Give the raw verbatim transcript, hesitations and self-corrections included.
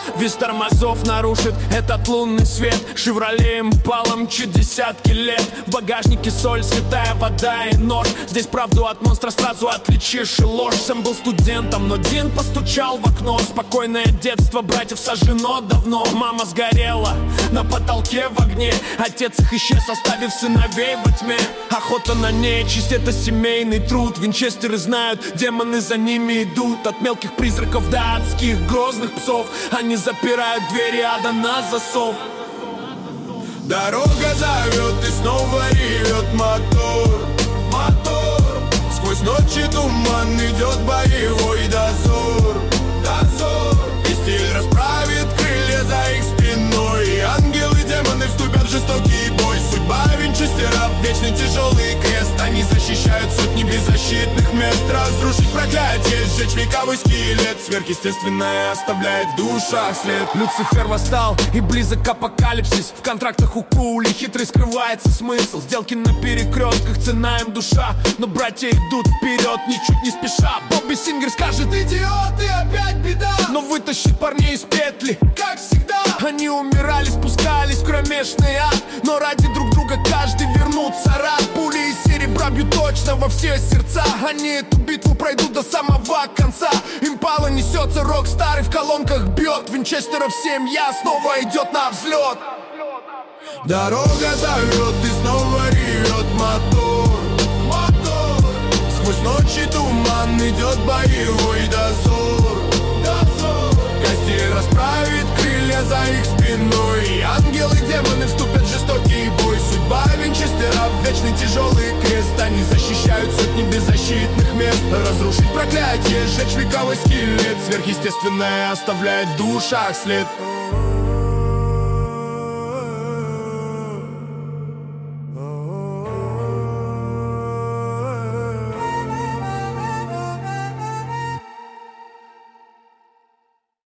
Вес тормозов нарушит этот лунный свет. Шевроле Импала мчит десятки лет. В багажнике соль, святая вода и нож. Здесь правду от монстра сразу отличишь и ложь. Сам был студентом, но Дин постучал в окно. Спокойное детство братьев сожжено давно. Мама сгорела на потолке в огне. Отец их исчез, оставив сыновей во тьме. Охота на нечисть — это семейный труд. Винчестеры знают, демоны за ними идут. От мелких призраков до адских грозных псов. Они запирают двери ада на засов. Дорога зовет и снова ревет мотор, мотор. Сквозь ночи туман идет боевой дозор, дозор. И стиль расправит крылья за их спиной. Ангелы и демоны вступят в жестокий бой. Судьба винчестеров — вечный тяжелый крест. Они защищают сотни беззащитных мест. Разрушить проклятие, сжечь вековой скелет. Сверхъестественное оставляет в душах след. Люцифер восстал и близок апокалипсис. В контрактах у Кули хитрый скрывается смысл. Сделки на перекрестках, цена им душа. Но братья идут вперед, ничуть не спеша. Бобби Сингер скажет: идиот, и опять беда. Но вытащит парней из петли, как всегда. Они умирали, спускались в кромешный ад. Но ради друг друга каждый вернутся рад. Пули из серебра бьют точно во все сердца. Они эту битву пройдут до самого конца. Импала несется, рок старый в колонках бьет. Винчестеров семья снова идет на взлет. Дорога зовет и снова ревет мотор, мотор. Сквозь ночи туман идет боевой дозор, дозор. Костей расправит крылья за их спиной. Ангелы и демоны вступят в жестокий бой. Судьба винчестеров — вечный тяжелый крест. Они защищают сотни беззащитных мест. Разрушить проклятие, сжечь вековой скелет. Сверхъестественное оставляет в душах след.